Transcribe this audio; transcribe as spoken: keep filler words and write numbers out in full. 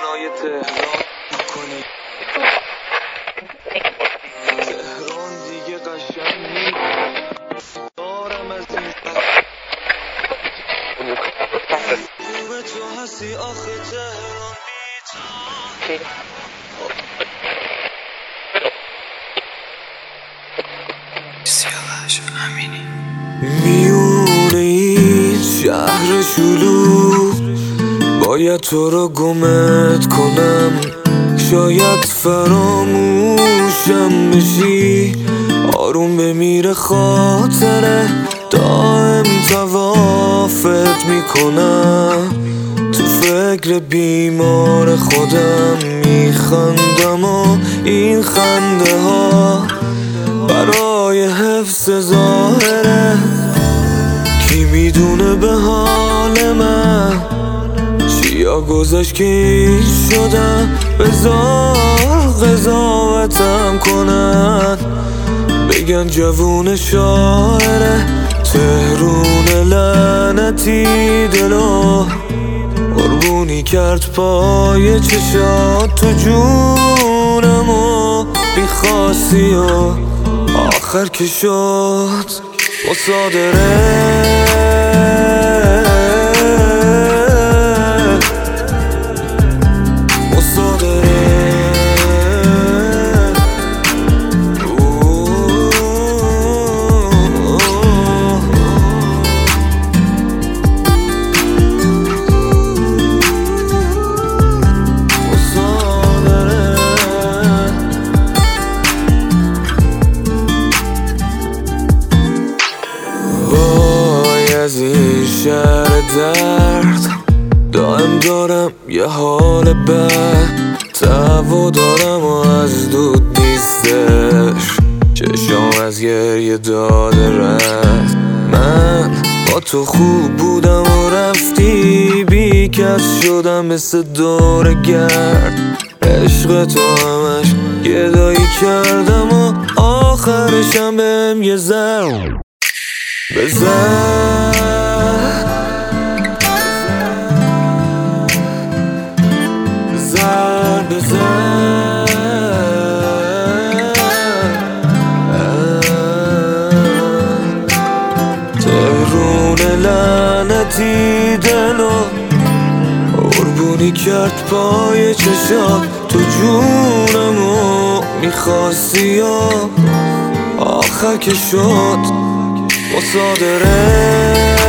برای تهران کنی. تهران دیگه قشنگ نیست، دارم از این خوبه تو هستی آخه تهران بی تو. سیاوش امینی میونه این شهر شلوغ، باید تو رو گمت کنم، شاید فراموشم بشی، آروم بمیره خاطره، دائم توافت میکنم، تو فکر بیمار خودم میخندم و این خنده ها برای حفظ ظاهره، کی میدونه به حال من چیا گذاشت که این شدم، بذار قضاوتم کنن، بگن جوون شاعره، تهرون لعنتی دلو قربونی کرد پای چشات، تو جونمو بیخواستی و آخر که شد مصادره. از این شهر درد دائم دارم یه حال بد، تهوع دارم و از دود نیستش، چشم از گریه داده رفت، من با تو خوب بودم و رفتی، بی کس شدم مثل دور گرد، عشق تو همش گدایی کردم و آخرشم بهم یه زر بزن، بزن بزن، تهرون لعنتی دلو قربونی کرد پای چشات، تو جونمو میخواستی و آخر که شد مصادره.